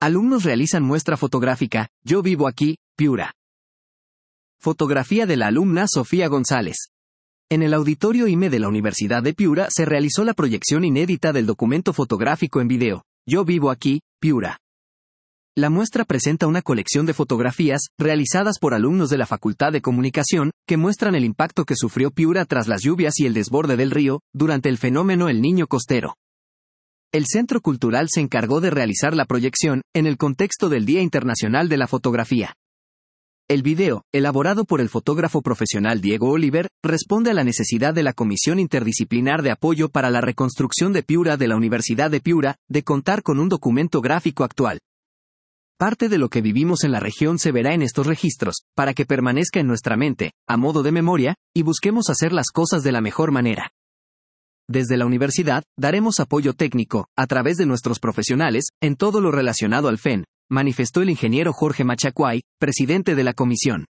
Alumnos realizan muestra fotográfica, Yo vivo aquí, Piura. Fotografía de la alumna Sofía González. En el auditorio IME de la Universidad de Piura se realizó la proyección inédita del documento fotográfico en video, Yo vivo aquí, Piura. La muestra presenta una colección de fotografías, realizadas por alumnos de la Facultad de Comunicación, que muestran el impacto que sufrió Piura tras las lluvias y el desborde del río, durante el fenómeno El Niño Costero. El Centro Cultural se encargó de realizar la proyección, en el contexto del Día Internacional de la Fotografía. El video, elaborado por el fotógrafo profesional Diego Oliver, responde a la necesidad de la Comisión Interdisciplinar de Apoyo para la Reconstrucción de Piura de la Universidad de Piura, de contar con un documento gráfico actual. Parte de lo que vivimos en la región se verá en estos registros, para que permanezca en nuestra mente, a modo de memoria, y busquemos hacer las cosas de la mejor manera. Desde la universidad, daremos apoyo técnico, a través de nuestros profesionales, en todo lo relacionado al FEN, manifestó el ingeniero Jorge Machacuay, presidente de la comisión.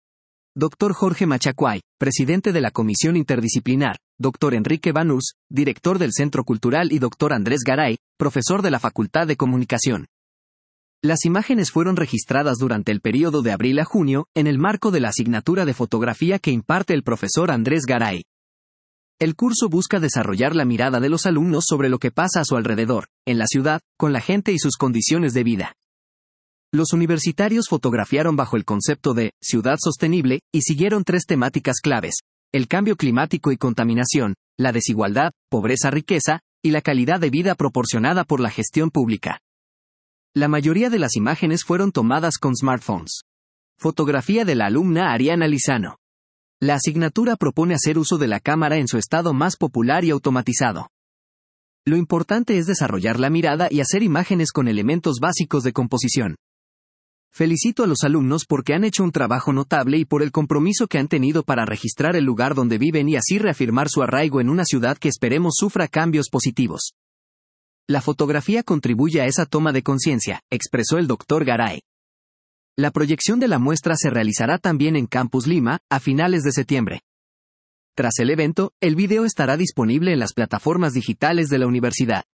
Dr. Jorge Machacuay, presidente de la Comisión Interdisciplinar, Dr. Enrique Banús, director del Centro Cultural y Dr. Andrés Garay, profesor de la Facultad de Comunicación. Las imágenes fueron registradas durante el período de abril a junio, en el marco de la asignatura de fotografía que imparte el profesor Andrés Garay. El curso busca desarrollar la mirada de los alumnos sobre lo que pasa a su alrededor, en la ciudad, con la gente y sus condiciones de vida. Los universitarios fotografiaron bajo el concepto de ciudad sostenible y siguieron 3 temáticas claves: el cambio climático y contaminación, la desigualdad, pobreza-riqueza, y la calidad de vida proporcionada por la gestión pública. La mayoría de las imágenes fueron tomadas con smartphones. Fotografía de la alumna Ariana Lizano. La asignatura propone hacer uso de la cámara en su estado más popular y automatizado. Lo importante es desarrollar la mirada y hacer imágenes con elementos básicos de composición. Felicito a los alumnos porque han hecho un trabajo notable y por el compromiso que han tenido para registrar el lugar donde viven y así reafirmar su arraigo en una ciudad que esperemos sufra cambios positivos. La fotografía contribuye a esa toma de conciencia, expresó el Dr. Garay. La proyección de la muestra se realizará también en Campus Lima, a finales de septiembre. Tras el evento, el video estará disponible en las plataformas digitales de la universidad.